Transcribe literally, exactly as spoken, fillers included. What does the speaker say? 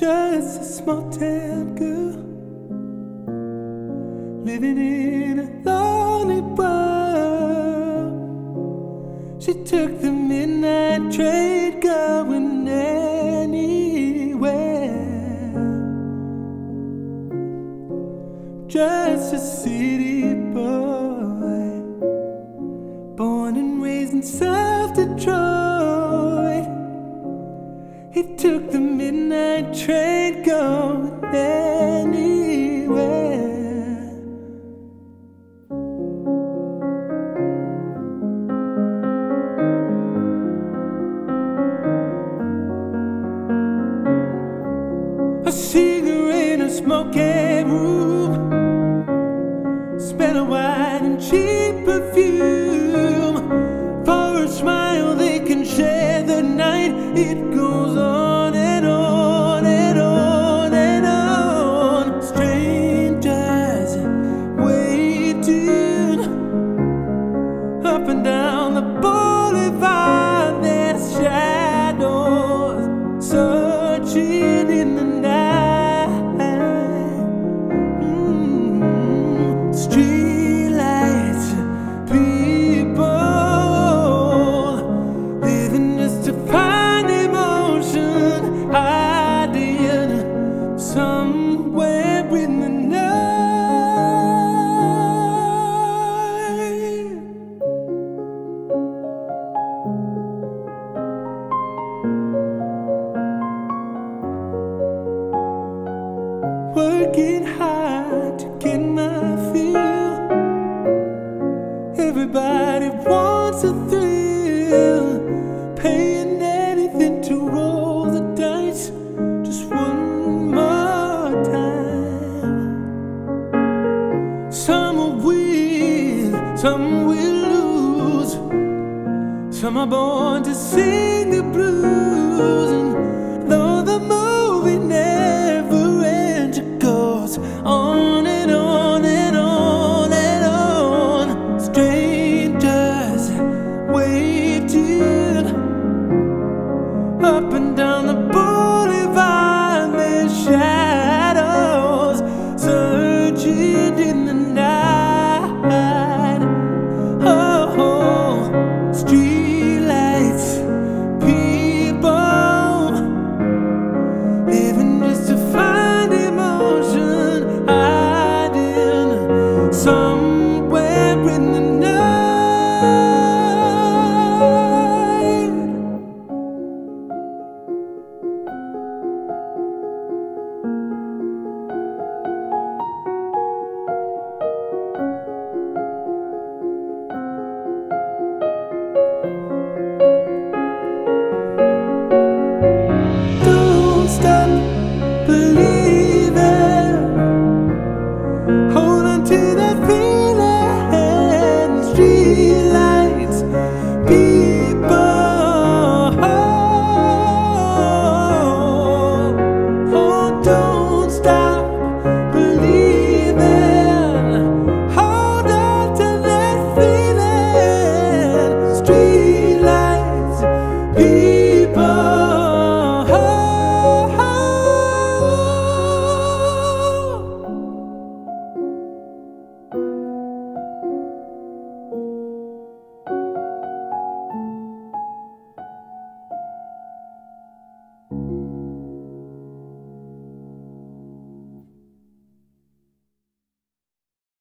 just a small town girl living in a lonely world. She took the midnight train going anywhere. Just a city boy, born and raised in South Detroit. He took the midnight train going anywhere. A cigarette in a smoky room, smell of wine and cheap perfume. For a smile they can share the night. It goes on and on and on and on. Strangers waiting up and down the boulevard. Their shadows searching in the night. mm. Streetlights, people living just to find emotion, hiding somewhere in the night. Working hard to get my fill. Everybody wants a thrill, paying anything to roll the dice just one more time. Some will win, some will lose. Some are born to sing the blues. And though the movie never ends, it goes on and on and on and on. Strangers waiting up and down the boulevard. Their shadows searching in the night. Oh, streetlights, people living just to find emotion, hiding somewhere in the night. Don't stop believing.